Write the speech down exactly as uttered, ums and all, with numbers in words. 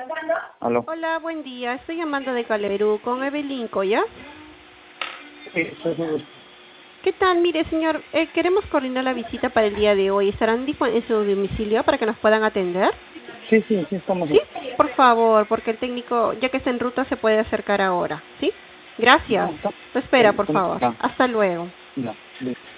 Aló. Hola, buen día. Estoy llamando de Caleberú con Evelyn Coya. Sí, soy su- ¿Qué tal? Mire, señor, eh, queremos coordinar la visita para el día de hoy. ¿Estarán dispo- en su domicilio para que nos puedan atender? sí, sí, sí, estamos Sí, aquí. por favor, porque el técnico, ya que está en ruta, se puede acercar ahora. ¿Sí? No, Gracias. está- Lo espera, por está- favor. está- Hasta luego. no, listo.